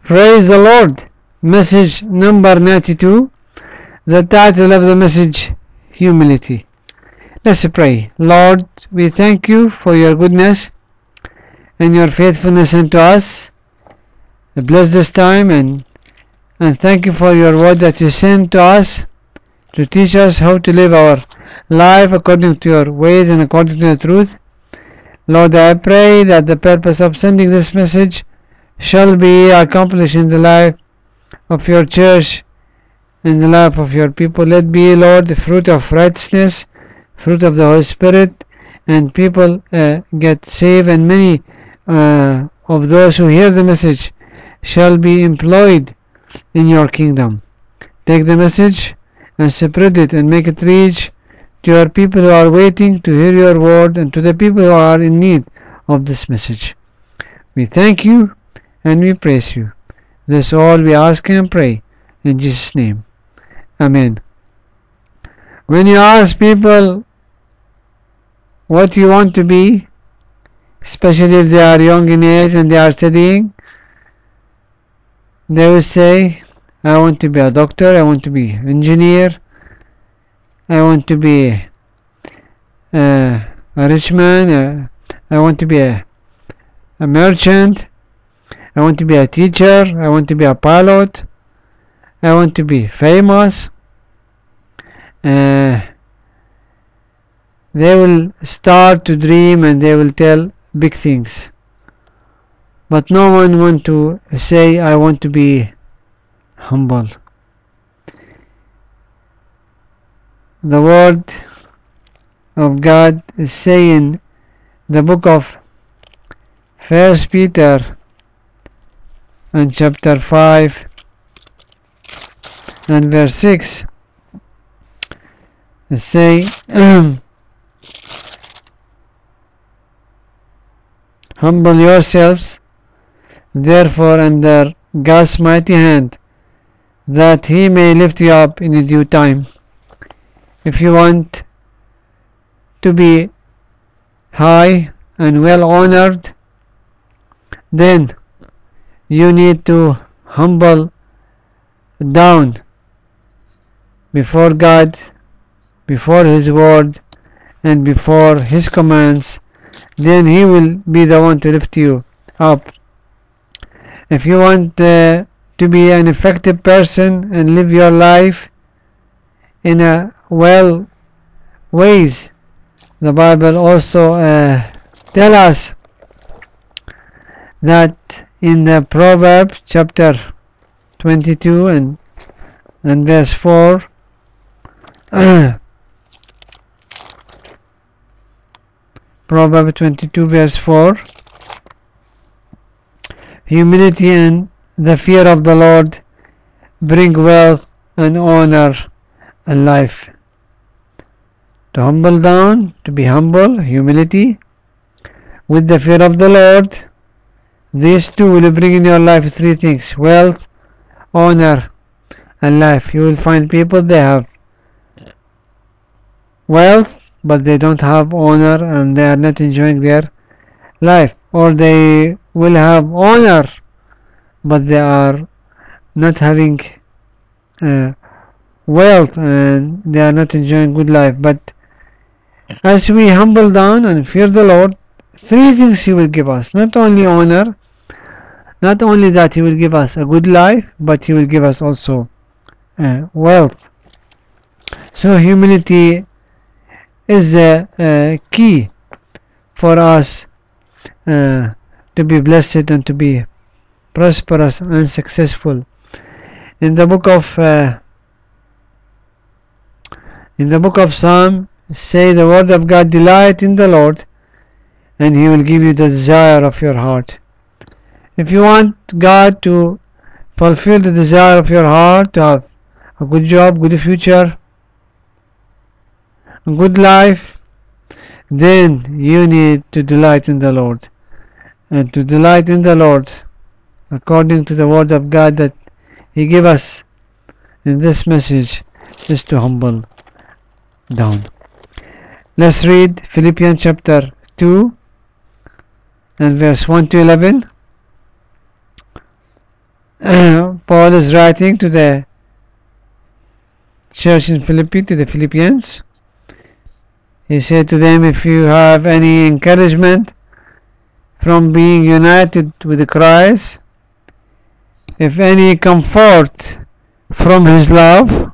Praise the Lord. Message number 92. The title of the message, Humility. Let's pray. Lord, we thank you for your goodness and your faithfulness unto us. Bless this time and thank you for your word that you sent to us to teach us how to live our life according to your ways and according to your truth. Lord, I pray that the purpose of sending this message shall be accomplished in the life of your church, in the life of your people. Let be, Lord, the fruit of righteousness, fruit of the Holy Spirit, and people get saved, and many of those who hear the message shall be employed in your kingdom. Take the message and spread it and make it reach to your people who are waiting to hear your word and to the people who are in need of this message. We thank you and we praise you. This all we ask and pray in Jesus' name. Amen. When you ask people what you want to be, especially if they are young in age and they are studying, they will say, I want to be a doctor, I want to be an engineer, I want to be a rich man, I want to be a merchant, I want to be a teacher, I want to be a pilot, I want to be famous. They will start to dream and they will tell big things. But no one wants to say, I want to be humble. The word of God is saying, the book of 1 Peter and chapter 5 and verse 6 say, humble yourselves therefore under God's mighty hand, that he may lift you up in due time. If you want to be high and well honored, then you need to humble down before God, before his word and before his commands. Then he will be the one to lift you up. If you want to be an effective person and live your life in a well ways, the Bible also tell us that in the Proverbs chapter 22 and verse 4, Proverbs 22 verse 4, humility and the fear of the Lord bring wealth and honor and life. To humble down, to be humble, humility, with the fear of the Lord, these two will bring in your life three things: wealth, honor, and life. You will find people, they have wealth, but they don't have honor and they are not enjoying their life. Or they will have honor, but they are not having wealth and they are not enjoying good life. But as we humble down and fear the Lord, three things he will give us. Not only honor, not only that he will give us a good life, but he will give us also wealth. So humility is the key for us to be blessed and to be prosperous and successful. In the book of Psalm, say the word of God, delight in the Lord and he will give you the desire of your heart. If you want God to fulfill the desire of your heart, to have a good job, good future, a good life, then you need to delight in the Lord. And to delight in the Lord, according to the word of God that he gave us in this message, is to humble down. Let's read Philippians chapter 2 and verse 1 to 11. Paul is writing to the church in Philippi, to the Philippians. He said to them, if you have any encouragement from being united with Christ, if any comfort from His love,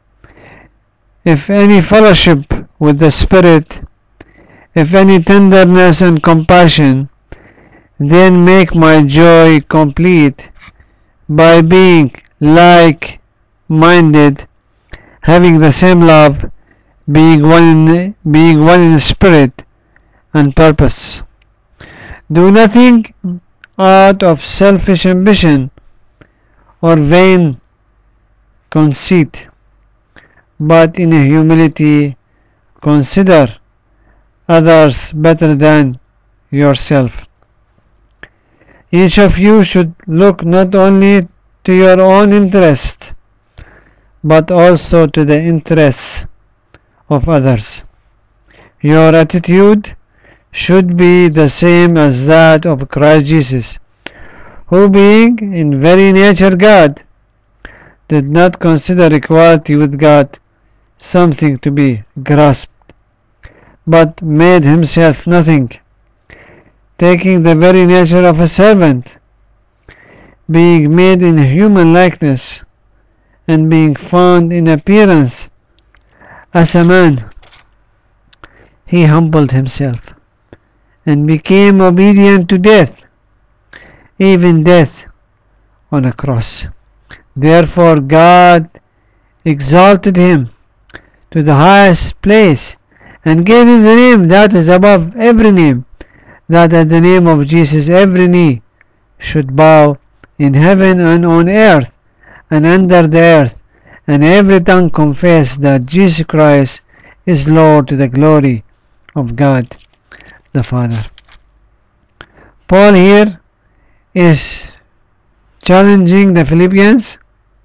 if any fellowship with the Spirit, if any tenderness and compassion, then make my joy complete by being like-minded, having the same love, being one in spirit and purpose. Do nothing out of selfish ambition or vain conceit, but in humility consider others better than yourself. Each of you should look not only to your own interest, but also to the interests of others. Your attitude should be the same as that of Christ Jesus, who being in very nature God, did not consider equality with God something to be grasped, but made himself nothing, taking the very nature of a servant, being made in human likeness, and being found in appearance as a man, he humbled himself and became obedient to death, even death on a cross. Therefore God exalted him to the highest place and gave him the name that is above every name, that at the name of Jesus every knee should bow in heaven and on earth and under the earth, and every tongue confess that Jesus Christ is Lord, to the glory of God the Father. Paul here is challenging the Philippians.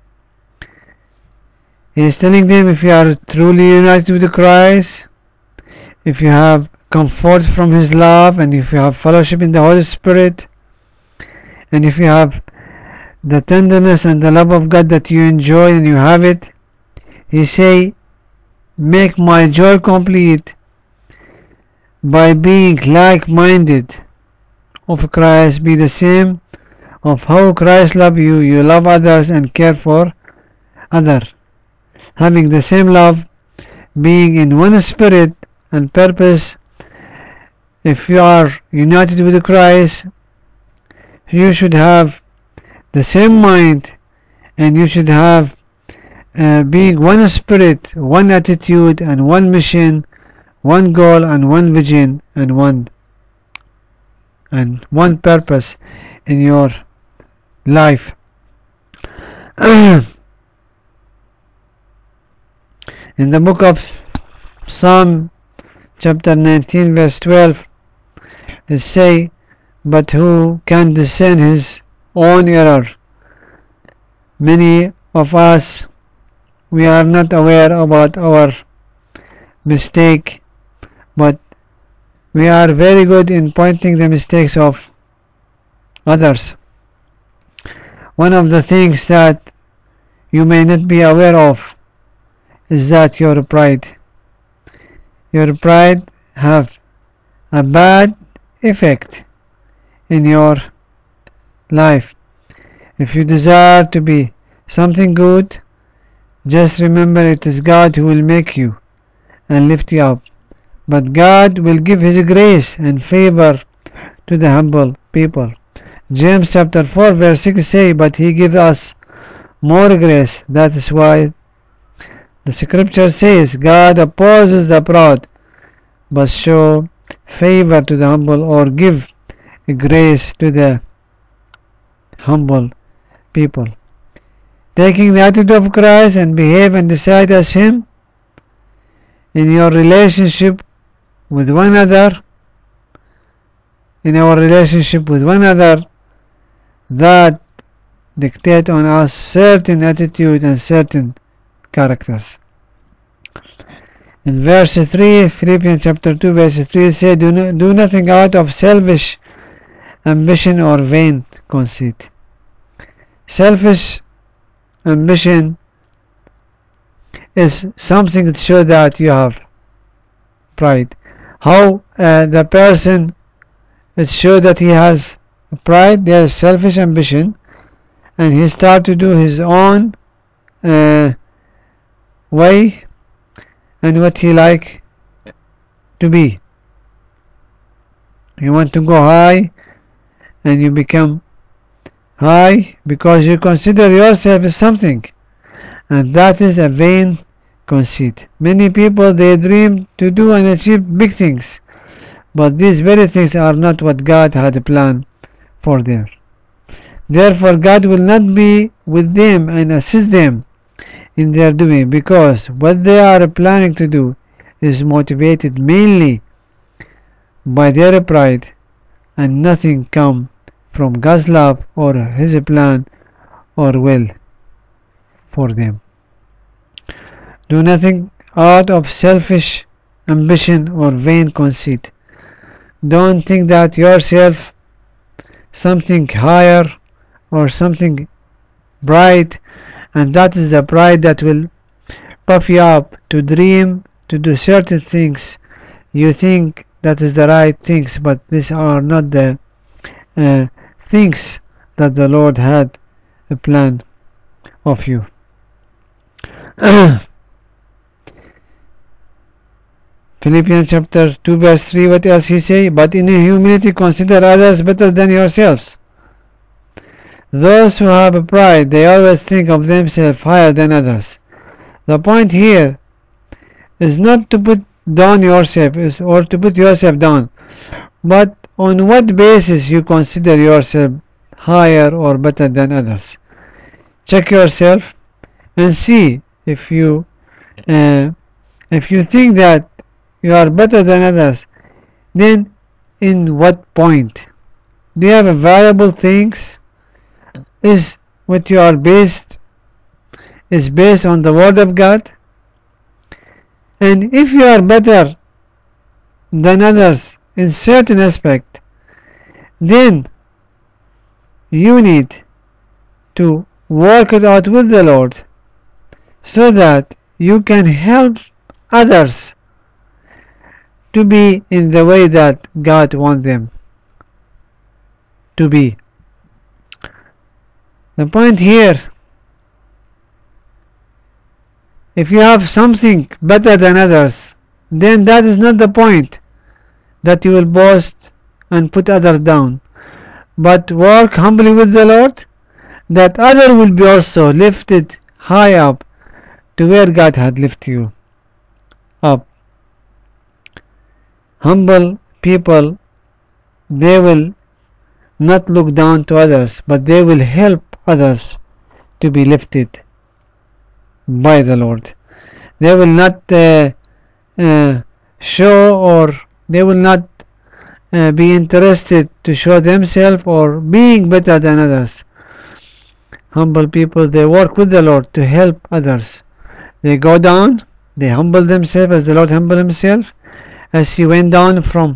He is telling them, if you are truly united with Christ, if you have comfort from His love, and if you have fellowship in the Holy Spirit, and if you have the tenderness and the love of God that you enjoy and you have it, He say, make my joy complete by being like-minded of Christ. Be the same of how Christ love you. You love others and care for others, having the same love, being in one spirit and purpose. If you are united with Christ, you should have the same mind, and you should have being one spirit, one attitude, and one mission, one goal, and one vision, and one purpose in your life. In the book of Psalm chapter 19 verse 12, it say, but who can discern his own error? Many of us, we are not aware about our mistake, but we are very good in pointing the mistakes of others. One of the things that you may not be aware of is that your pride have a bad effect in your life. If you desire to be something good, just remember it is God who will make you and lift you up. But God will give His grace and favor to the humble people. James chapter 4 verse 6 say, but He gives us more grace. That is why the scripture says, God opposes the proud, but show favor to the humble, or give grace to the humble people. Taking the attitude of Christ and behave and decide as Him in your relationship with one another, that dictate on us certain attitude and certain characters. In verse 3, Philippians chapter 2 verse 3 says, do nothing out of selfish ambition or vain conceit. Selfish ambition is something to show that you have pride. How the person it shows that he has pride, there is selfish ambition, and he start to do his own way and what he like to be. You want to go high, and you become high because you consider yourself as something, and that is a vain conceit. Many people, they dream to do and achieve big things, but these very things are not what God had planned for them. Therefore God will not be with them and assist them in their doing, because what they are planning to do is motivated mainly by their pride, and nothing come from God's love or His plan or will for them. Do nothing out of selfish ambition or vain conceit. Don't think that yourself something higher or something bright, and that is the pride that will puff you up to dream to do certain things. You think that is the right things, but these are not the things that the Lord had a plan of you. Philippians chapter 2 verse 3, what else he say? But in humility consider others better than yourselves. Those who have a pride, they always think of themselves higher than others. The point here is not to put down yourself or to put yourself down, but on what basis you consider yourself higher or better than others. Check yourself and see if you think that you are better than others, then in what point? Do you have a valuable things? Is what you are based on the Word of God? And if you are better than others in certain aspect, then you need to work it out with the Lord so that you can help others to be in the way that God wants them to be. The point here, if you have something better than others, then that is not the point that you will boast and put others down, but work humbly with the Lord, that others will be also lifted high up to where God had lifted you up. Humble people, they will not look down to others, but they will help others to be lifted by the Lord. They will not show, or they will not be interested to show themselves or being better than others. Humble people, they work with the Lord to help others. They go down, they humble themselves as the Lord humbled Himself, as He went down from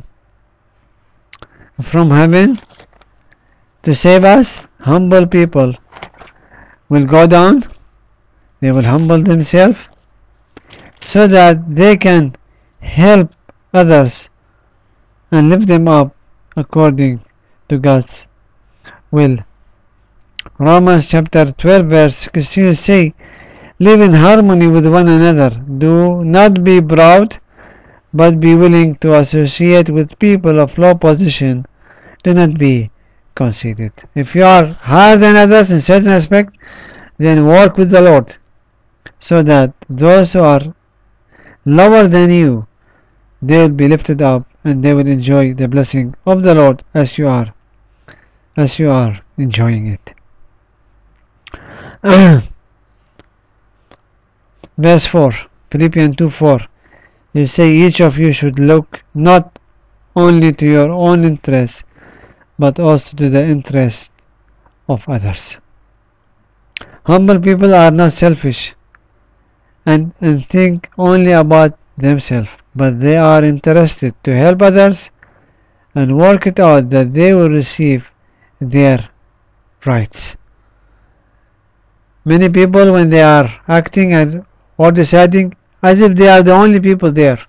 heaven to save us. Humble people will go down, they will humble themselves so that they can help others and lift them up according to God's will. Romans chapter 12 verse 16 say, live in harmony with one another. Do not be proud, but be willing to associate with people of low position. Do not be conceited. If you are higher than others in certain aspect, then work with the Lord so that those who are lower than you, they will be lifted up and they will enjoy the blessing of the Lord as you are enjoying it. Verse 4, Philippians 2:4, you say each of you should look not only to your own interests, but also to the interest of others. Humble people are not selfish and think only about themselves, but they are interested to help others and work it out that they will receive their rights. Many people, when they are acting or deciding, as if they are the only people there,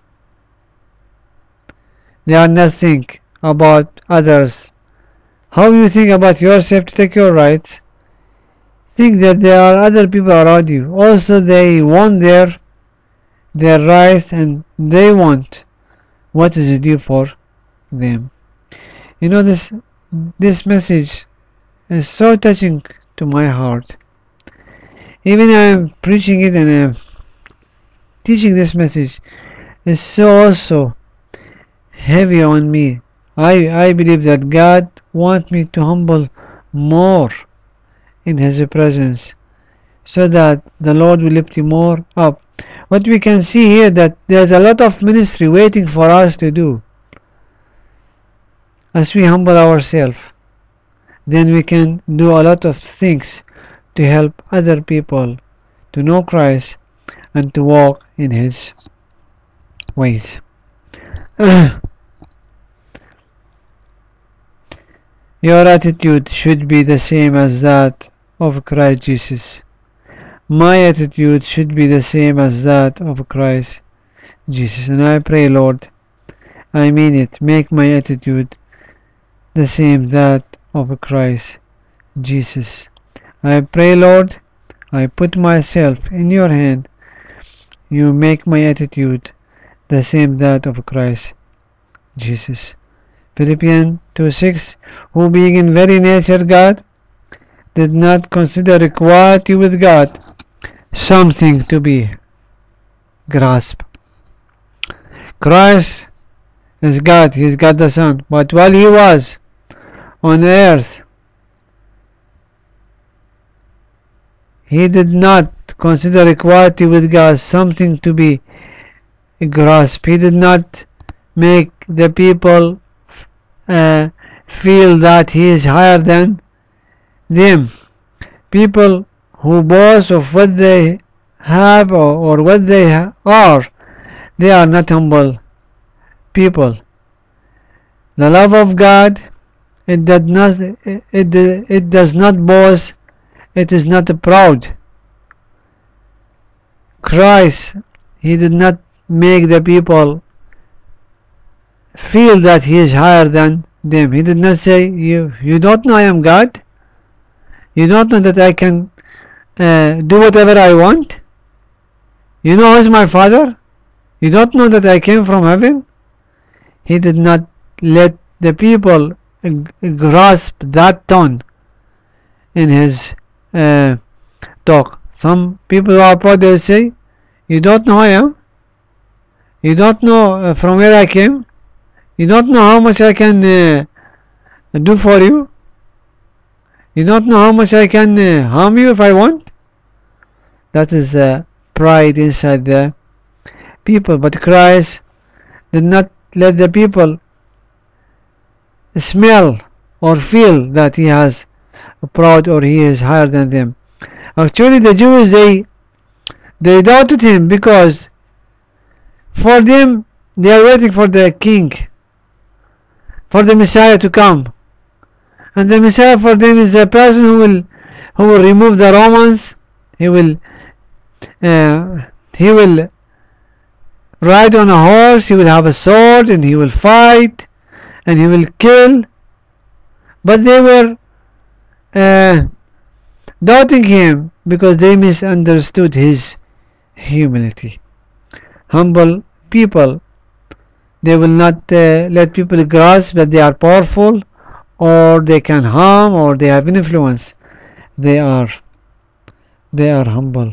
they are not think about others. How you think about yourself to take your rights? Think that there are other people around you. Also, they want their rights, and they want what is due for them. You know, this message is so touching to my heart. Even I am preaching it and I am teaching this message, is so also heavy on me. I believe that God wants me to humble more in His presence, so that the Lord will lift you more up. What we can see here, that there's a lot of ministry waiting for us to do. As we humble ourselves, then we can do a lot of things to help other people to know Christ and to walk in His ways. Your attitude should be the same as that of Christ Jesus. My attitude should be the same as that of Christ Jesus. And I pray, Lord, I mean it, make my attitude the same that of Christ Jesus. I pray, Lord, I put myself in your hand. You make my attitude the same that of Christ Jesus. Philippians 2:6, who being in very nature God, did not consider equality with God something to be grasped. Christ is God, He is God the Son, but while He was on earth, He did not consider equality with God something to be grasped. He did not make the people feel that He is higher than them. People who boast of what they have or what they are, they are not humble people. The love of God, it does not boast, it is not proud. Christ, He did not make the people feel that He is higher than them. He did not say, you don't know I am God? You don't know that I can do whatever I want? You know who is my Father? You don't know that I came from heaven? He did not let the people grasp that tone in His talk. Some people are proud, they say, you don't know who I am? You don't know from where I came? You don't know how much I can do for you? You don't know how much I can harm you if I want? That is pride inside the people. But Christ did not let the people smell or feel that He has proud or He is higher than them. Actually, the Jews, they doubted Him, because for them, they are waiting for the king, for the Messiah to come. And the Messiah for them is the person who will remove the Romans. He will ride on a horse, he will have a sword, and he will fight, and he will kill. But they were doubting Him because they misunderstood His humility. Humble people, they will not let people grasp that they are powerful, or they can harm, or they have influence. They are humble.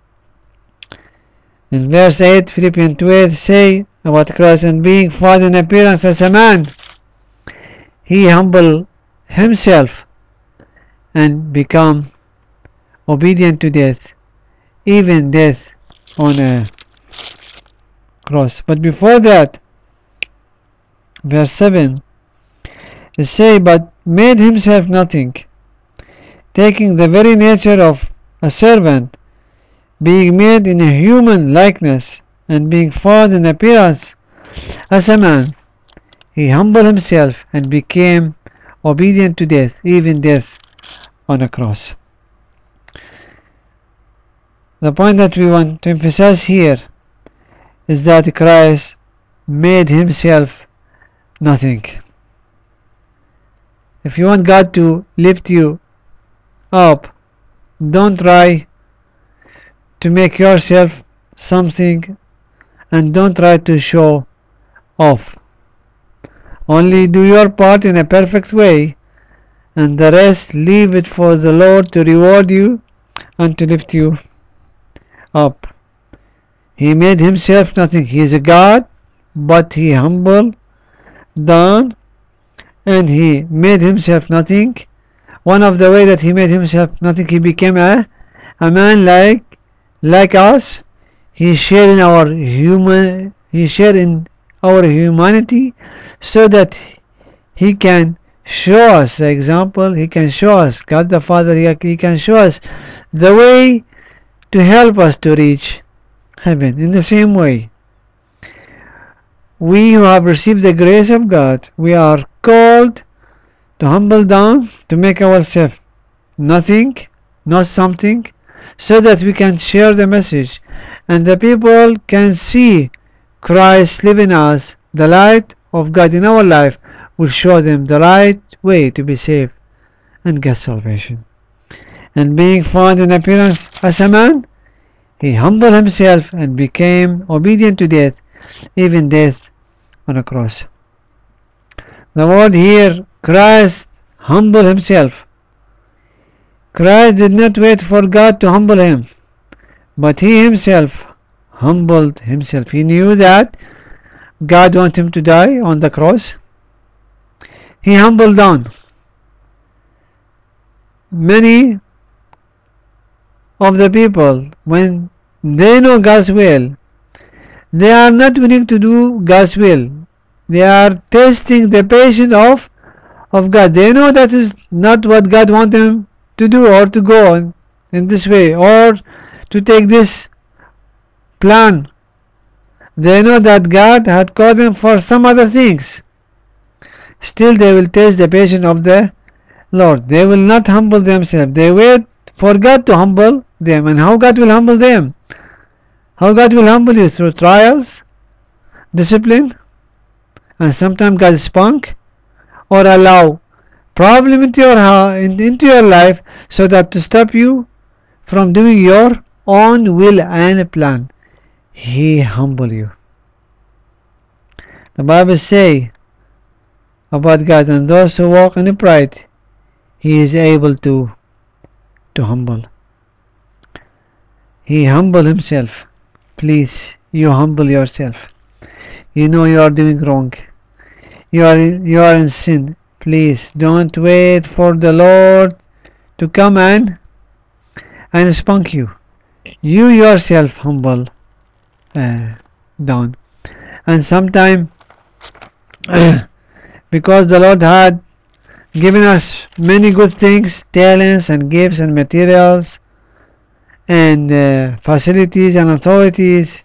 In verse 8, Philippians 2:8 say about Christ, and being found in appearance as a man, He humbled Himself and become obedient to death, even death on a cross. But before that, verse 7, it say, but made Himself nothing, taking the very nature of a servant, being made in a human likeness, and being found in appearance as a man, He humbled Himself and became obedient to death, even death on a cross. The point that we want to emphasize here is that Christ made himself nothing. If you want God to lift you up, don't try to make yourself something, and don't try to show off. Only do your part in a perfect way, and the rest leave it for the Lord to reward you and to lift you up. He made himself nothing. He is a God, but he humbled down and he made himself nothing. One of the way that he made himself nothing, he became a man like us. He shared in our humanity, so that he can show us the example. He can show us God the Father. He can show us the way to help us to reach heaven. In the same way, we who have received the grace of God, we are called to humble down, to make ourselves nothing, not something, so that we can share the message and the people can see Christ live in us. The light of God in our life will show them the right way to be saved and get salvation. And being found in appearance as a man, he humbled himself and became obedient to death, even death on a cross. The word here, Christ humbled himself. Christ did not wait for God to humble him, but he himself humbled himself. He knew that God wanted him to die on the cross. He humbled down. Many of the people, when they know God's will, they are not willing to do God's will. They are testing the patience of God. They know that is not what God wants them to do, or to go on in this way, or to take this plan. They know that God had called them for some other things. Still they will test the patience of the Lord. They will not humble themselves. They wait for God to humble them. And how God will humble them? How God will humble you? Through trials, discipline, and sometimes God spunk, or allow problem into your life, so that to stop you from doing your own will and plan. He humble you. The Bible say about God, and those who walk in pride, he is able to humble. He humble himself. Please, you humble yourself. You know you are doing wrong. You are in sin. Please don't wait for the Lord to come and spunk you. You yourself humble down. And sometime because the Lord had given us many good things, talents and gifts and materials and facilities and authorities,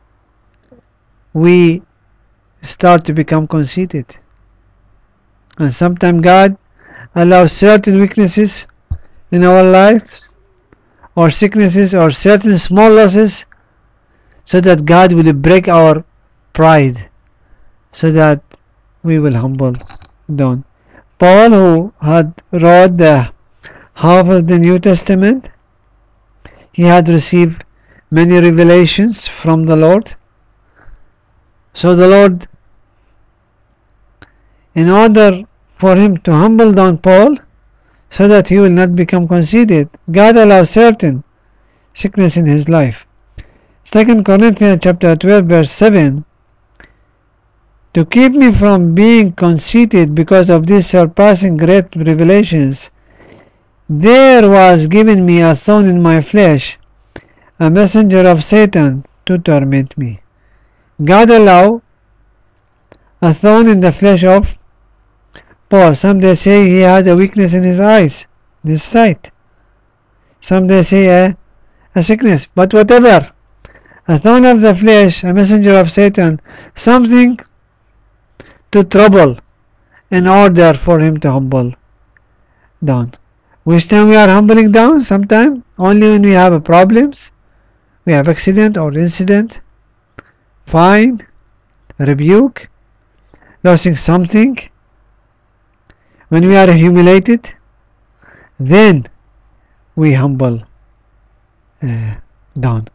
we start to become conceited. And sometimes God allows certain weaknesses in our lives, or sicknesses, or certain small losses, so that God will break our pride, so that we will humble down. Paul, who had wrote the half of the New Testament, he had received many revelations from the Lord. So the Lord, in order for him to humble down Paul, so that he will not become conceited, God allows certain sickness in his life. 2 Corinthians chapter 12 verse 7, to keep me from being conceited because of these surpassing great revelations, there was given me a thorn in my flesh, a messenger of Satan to torment me. God allowed a thorn in the flesh of Paul. Some they say he had a weakness in his eyes, in his sight. Some they say a sickness. But whatever, a thorn of the flesh, a messenger of Satan, something to trouble, in order for him to humble down. Which time we are humbling down? Sometime only when we have problems, we have accident or incident, fine, rebuke, losing something, when we are humiliated, then we humble down.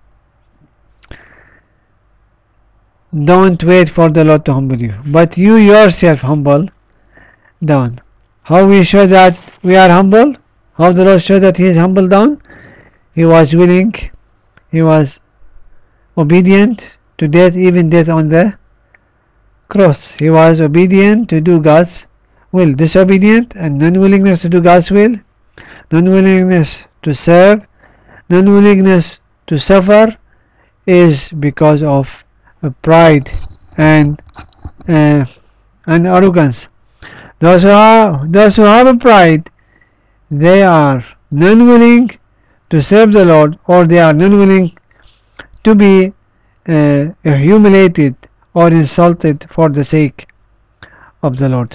Don't wait for the Lord to humble you, but you yourself humble down. How we show that we are humble? How the Lord showed that He is humble down? He was willing, He was obedient to death, even death on the cross. He was obedient to do God's will. Disobedient and non-willingness to do God's will, non-willingness to serve, non-willingness to suffer is because of pride and arrogance. Those who have a pride, they are non-willing to serve the Lord, or they are non-willing to be humiliated or insulted for the sake of the Lord.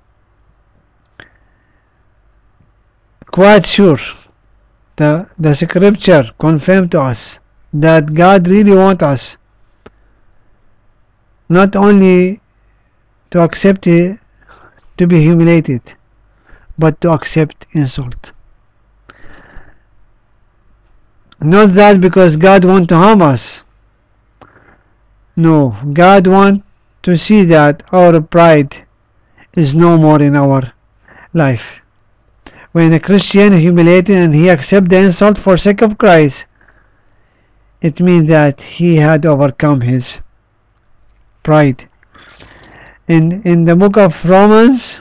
Quite sure the scripture confirmed to us that God really wants us not only to accept to be humiliated, but to accept insult. Not that because God wants to harm us. No, God wants to see that our pride is no more in our life. When a Christian is humiliated and he accepts the insult for sake of Christ, it means that he had overcome his pride. In the book of Romans,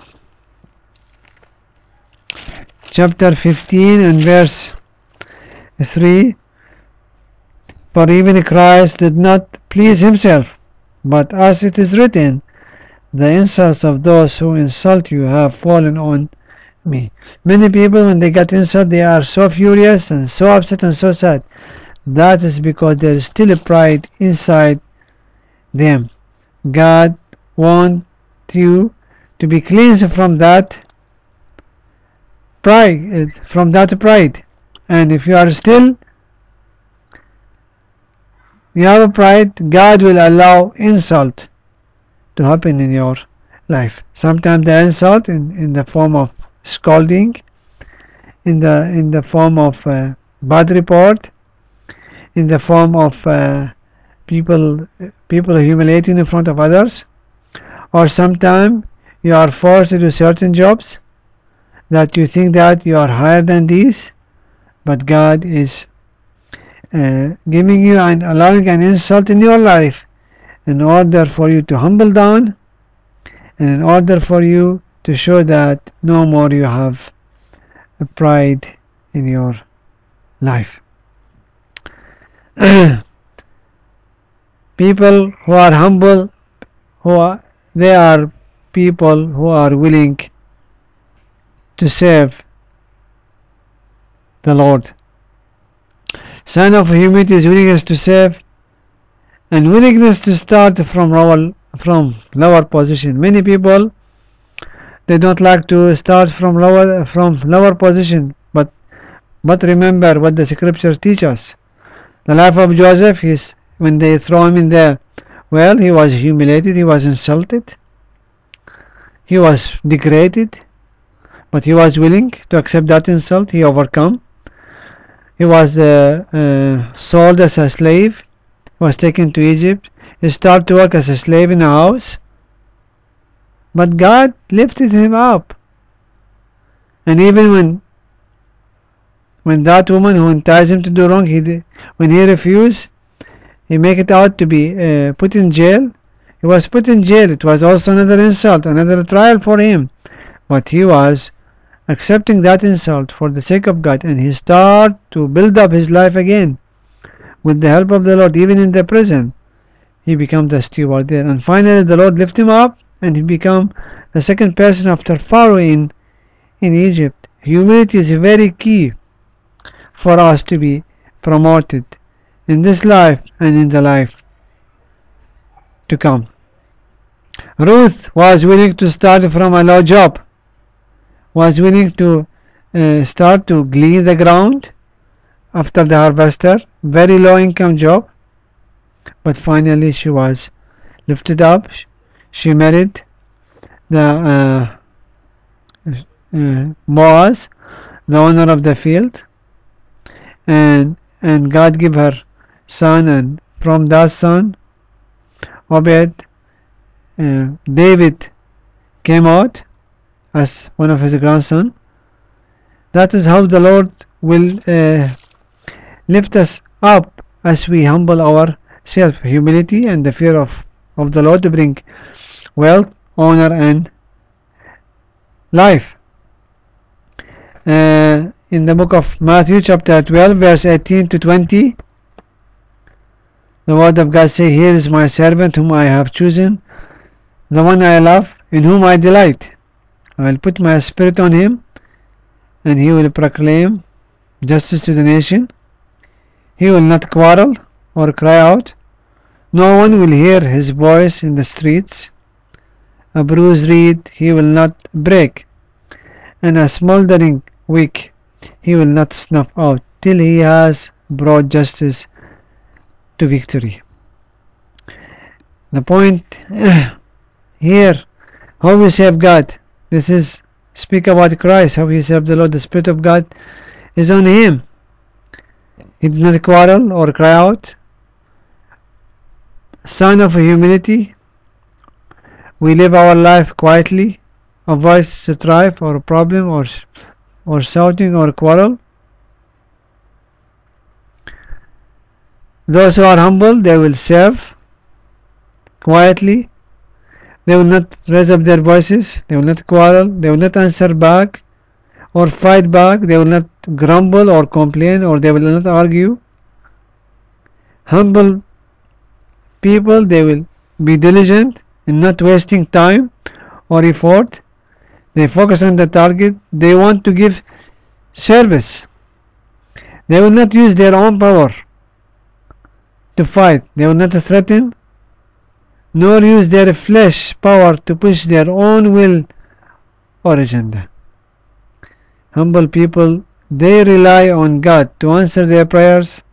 chapter 15 and verse 3, for even Christ did not please himself, but as it is written, the insults of those who insult you have fallen on me. Many people, when they get insulted, they are so furious and so upset and so sad. That is because there is still a pride inside them. God wants you to be cleansed from that pride, and if you are still you have a pride, God will allow insult to happen in your life. Sometimes the insult in the form of scolding, in the form of bad report, in the form of people humiliating in front of others, or sometimes you are forced to do certain jobs that you think that you are higher than these, but God is giving you and allowing an insult in your life in order for you to humble down, and in order for you to show that no more you have a pride in your life. People who are humble, they are people who are willing to serve the Lord. Sign of humility is willingness to serve and willingness to start from lower position. Many people, they don't like to start from lower position, but remember what the scriptures teach us. The life of Joseph is when they throw him in there. Well, he was humiliated, he was insulted, he was degraded, but he was willing to accept that insult. He overcome. He was sold as a slave. He was taken to Egypt. He started to work as a slave in a house, but God lifted him up. And even when that woman who enticed him to do wrong, when he refused, he make it out to be put in jail. He was put in jail. It was also another insult, another trial for him, but he was accepting that insult for the sake of God, and he started to build up his life again with the help of the Lord. Even in the prison, he became the steward there, and finally the Lord lifted him up, and he became the second person after Pharaoh in Egypt. Humility is very key for us to be promoted in this life and in the life to come. Ruth was willing to start from a low job, was willing to start to glean the ground, after the harvester, very low income job, but finally she was lifted up. She married the Boaz, the owner of the field, and God gave her son, and from that son Obed, David came out as one of his grandson. That is how the Lord will lift us up as we humble ourselves. Humility and the fear of the Lord to bring wealth, honor, and life. In the book of Matthew chapter 12 verse 18 to 20, the word of God says, "Here is my servant whom I have chosen, the one I love, in whom I delight. I will put my spirit on him, and he will proclaim justice to the nation. He will not quarrel or cry out. No one will hear his voice in the streets. A bruised reed he will not break, and a smoldering wick he will not snuff out, till he has brought justice to victory." The point here, how we serve God. This is speak about Christ, how he served the Lord. The Spirit of God is on him. He did not quarrel or cry out. Sign of humility. We live our life quietly, avoid strife or problem or shouting or quarrel. Those who are humble, they will serve quietly. They will not raise up their voices. They will not quarrel. They will not answer back or fight back. They will not grumble or complain, or they will not argue. Humble people, they will be diligent in not wasting time or effort. They focus on the target. They want to give service. They will not use their own power to fight. They will not threaten, nor use their flesh power to push their own will or agenda. Humble people, they rely on God to answer their prayers.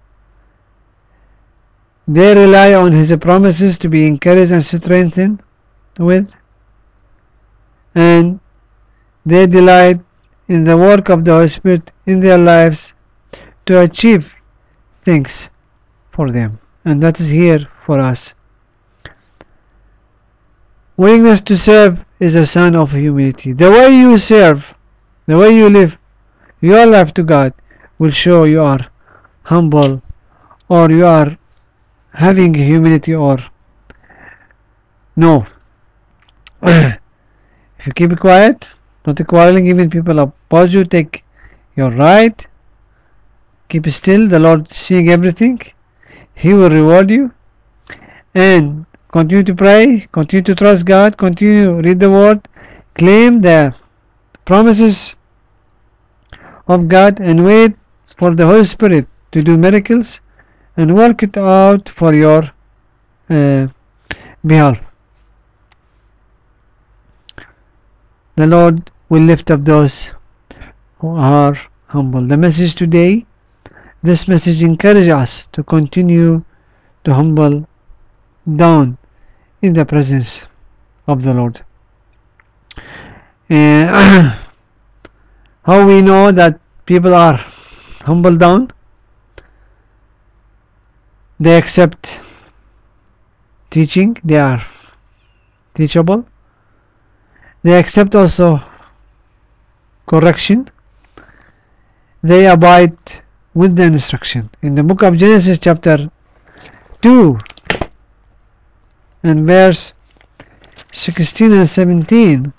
They rely on His promises to be encouraged and strengthened with, and they delight in the work of the Holy Spirit in their lives to achieve things for them. And that is here for us. Willingness to serve is a sign of humility. The way you serve, the way you live your life to God will show you are humble, or you are having humility, or no. If you keep quiet, not quarreling, even people oppose you, take your right, keep still, the Lord seeing everything, He will reward you. And continue to pray, continue to trust God, continue to read the Word, claim the promises of God, and wait for the Holy Spirit to do miracles and work it out for your behalf. The Lord will lift up those who are humble. The message today, this message encourages us to continue to humble down in the presence of the Lord. How we know that people are humble down? They accept teaching, they are teachable. They accept also correction. They abide with the instruction. In the book of Genesis chapter 2 and verse 16 and 17,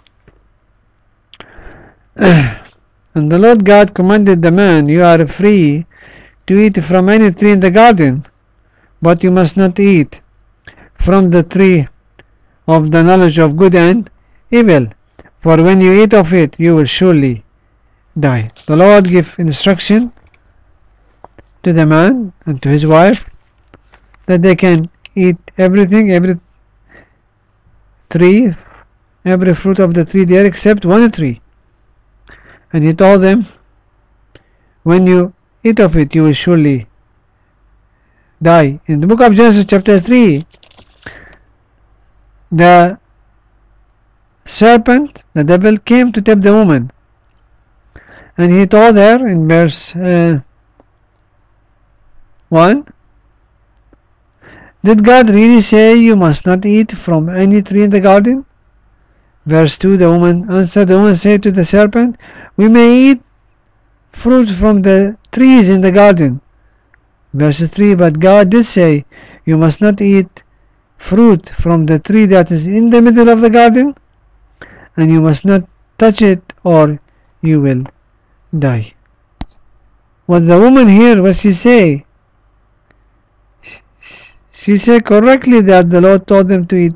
and the Lord God commanded the man, "You are free to eat from any tree in the garden, but you must not eat from the tree of the knowledge of good and evil, for when you eat of it, you will surely die." The Lord gave instruction to the man and to his wife that they can eat everything, every tree, every fruit of the tree there, except one tree. And He told them, when you eat of it, you will surely die. In the book of Genesis chapter 3, the serpent, the devil, came to tempt the woman, and he told her in verse 1, did God really say you must not eat from any tree in the garden? Verse 2, the woman answered, the woman said to the serpent, we may eat fruit from the trees in the garden. Verse 3, but God did say, you must not eat fruit from the tree that is in the middle of the garden, and you must not touch it or you will die. What the woman here, what she say? She said correctly that the Lord told them to eat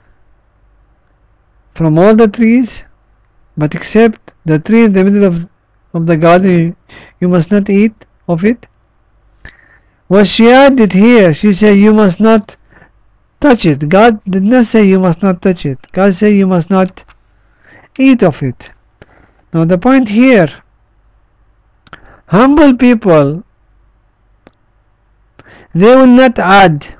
from all the trees, but except the tree in the middle of the garden, you must not eat of it. What she added here, she said you must not touch it. God did not say you must not touch it. God said you must not eat of it. Now the point here, humble people, they will not add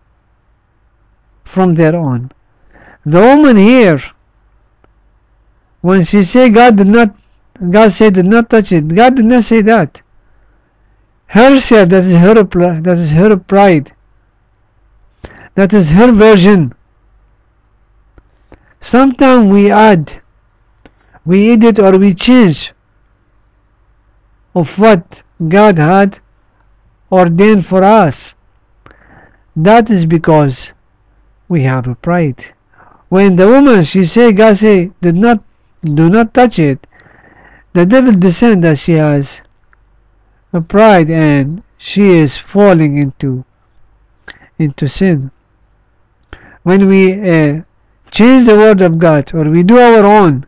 from their own. The woman here, when she said God said did not touch it, God did not say that. Herself, that is her pride. That is her version. Sometimes we add, we edit or we change of what God had ordained for us. That is because we have a pride. When the woman, she said, God said, do not touch it, the devil descends that she has a pride and she is falling into sin. When we change the word of God or we do our own,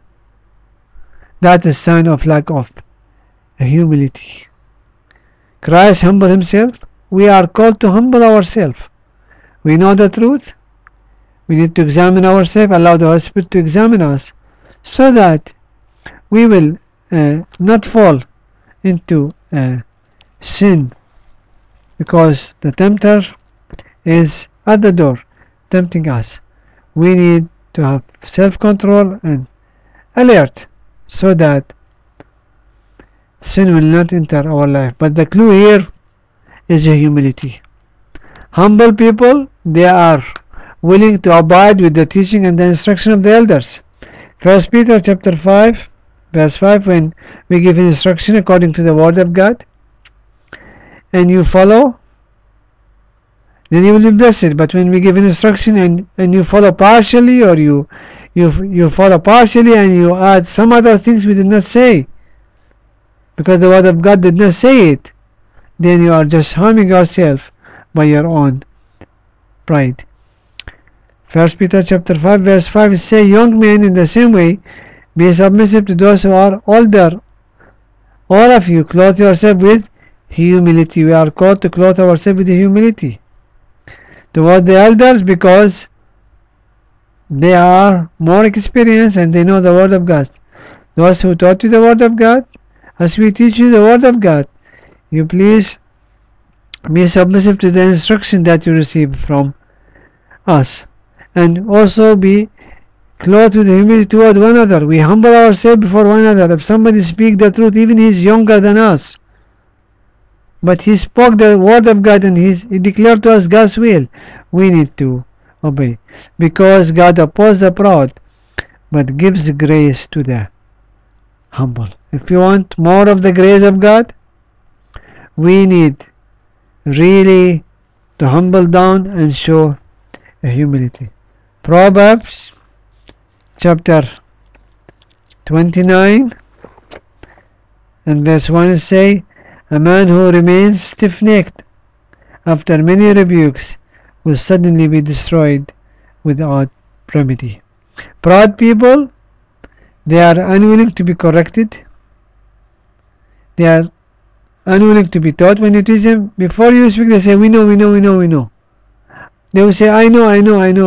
that is a sign of lack of humility. Christ humbled himself. We are called to humble ourselves. We know the truth. We need to examine ourselves, allow the Holy Spirit to examine us, so that we will not fall into sin, because the tempter is at the door tempting us. We need to have self-control and alert so that sin will not enter our life. But the clue here is humility. Humble people, they are willing to abide with the teaching and the instruction of the elders. 1 Peter chapter 5 verse 5, when we give instruction according to the word of God and you follow, then you will be blessed. But when we give instruction and you follow partially, or you follow partially and you add some other things we did not say, because the word of God did not say it, then you are just harming yourself by your own pride. 1 Peter chapter 5 verse 5 says, young men, in the same way, be submissive to those who are older. All of you, clothe yourself with humility. We are called to clothe ourselves with humility toward the elders, because they are more experienced and they know the word of God. Those who taught you the word of God, as we teach you the word of God, you please be submissive to the instruction that you receive from us, and also be clothed with humility toward one another. We humble ourselves before one another. If somebody speaks the truth, even he is younger than us, but he spoke the word of God and he declared to us God's will, we need to obey, because God opposes the proud but gives grace to the humble. If you want more of the grace of God, we need really to humble down and show humility. Proverbs chapter 29 and verse 1 say, a man who remains stiff-necked after many rebukes will suddenly be destroyed without remedy. Proud people, they are unwilling to be corrected. They are unwilling to be taught. When you teach them, before you speak, they say, we know. They will say, I know.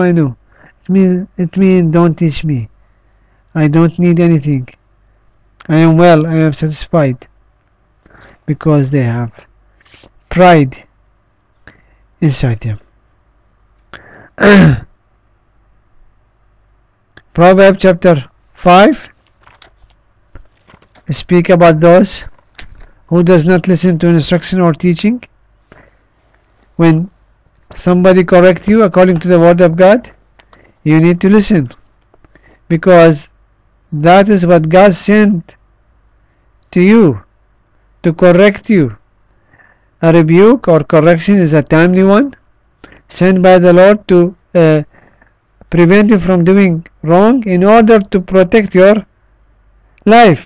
It means don't teach me. I don't need anything. I am well, I am satisfied. because they have pride inside them. Proverbs chapter 5 speak about those who does not listen to instruction or teaching. When somebody corrects you according to the word of God, you need to listen, because that is what God sent to you, to correct you. A rebuke or correction is a timely one, sent by the Lord to prevent you from doing wrong in order to protect your life.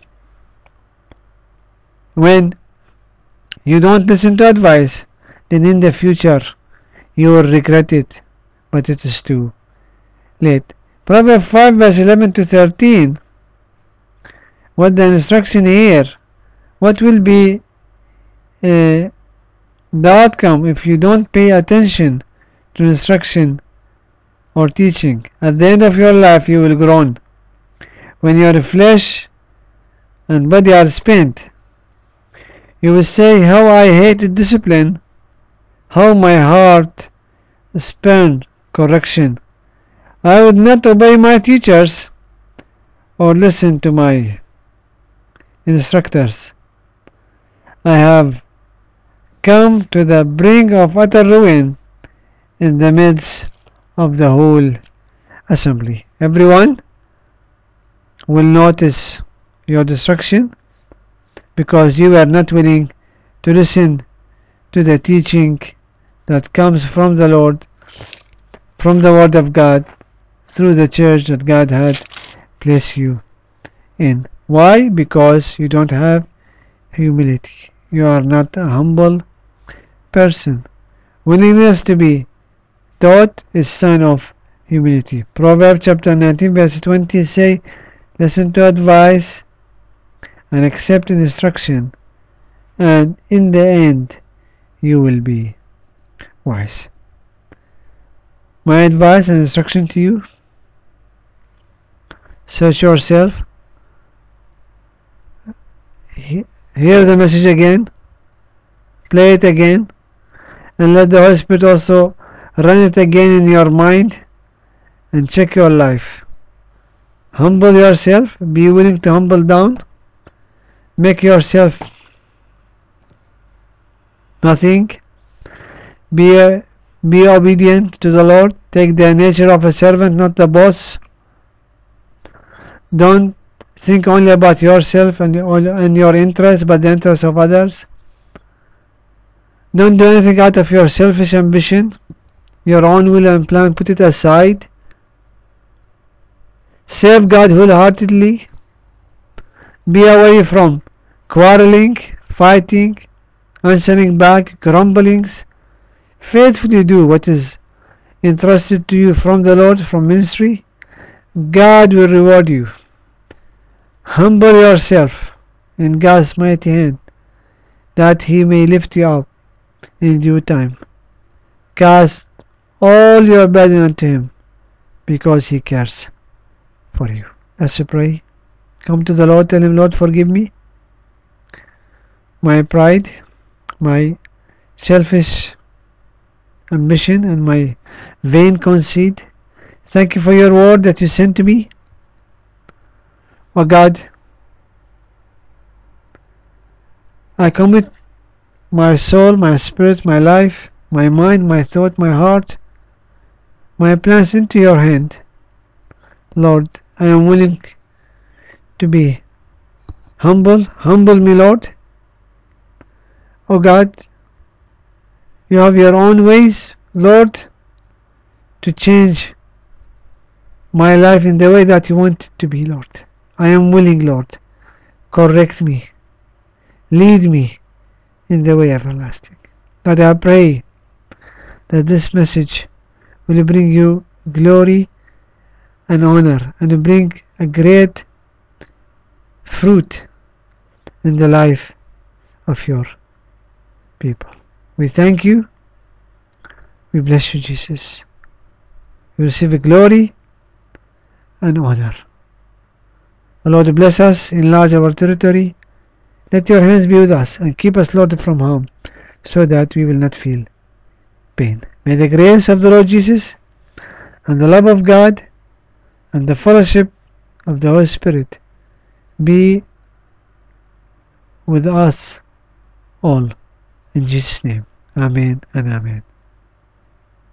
When you don't listen to advice, then in the future you will regret it, but it is too late. Proverbs 5 verse 11 to 13, what the instruction here, what will be the outcome if you don't pay attention to instruction or teaching. At the end of your life you will groan. When your flesh and body are spent, you will say, how I hated discipline, how my heart spurned correction. I would not obey my teachers or listen to my instructors. I have come to the brink of utter ruin in the midst of the whole assembly. Everyone will notice your destruction because you are not willing to listen to the teaching that comes from the Lord, from the Word of God, through the church that God had placed you in. Why? Because you don't have humility. You are not a humble person. Willingness to be taught is sign of humility. Proverbs chapter 19 verse 20 say, listen to advice and accept instruction, and in the end you will be wise. My advice and instruction to you: search yourself, hear the message again, play it again, and let the Holy Spirit also run it again in your mind, and check your life. Humble yourself, be willing to humble down, make yourself nothing, be obedient to the Lord, take the nature of a servant, not the boss. Don't think only about yourself and your interests, but the interests of others. Don't do anything out of your selfish ambition, your own will and plan. Put it aside. Serve God wholeheartedly. Be away from quarreling, fighting, answering back, grumblings. Faithfully do what is entrusted to you from the Lord, from ministry. God will reward you. Humble yourself in God's mighty hand, that He may lift you up in due time. Cast all your burden unto Him, because He cares for you. Let's pray. Come to the Lord, tell Him, Lord, forgive me my pride, my selfish ambition, and my vain conceit. Thank you for your word that you sent to me. Oh God, I commit my soul, my spirit, my life, my mind, my thought, my heart, my plans into your hand. Lord, I am willing to be humble. Humble me, Lord. Oh God, you have your own ways, Lord, to change my life in the way that you want it to be, Lord. I am willing, Lord. Correct me. Lead me in the way everlasting. Lord, I pray that this message will bring you glory and honor, and bring a great fruit in the life of your people. We thank you. We bless you, Jesus. We receive glory and honor. Lord, bless us, enlarge our territory, Let your hands be with us and keep us, Lord, from harm, so that we will not feel pain. May the grace of the Lord Jesus and the love of God and the fellowship of the Holy Spirit be with us all. In Jesus' name. Amen and Amen.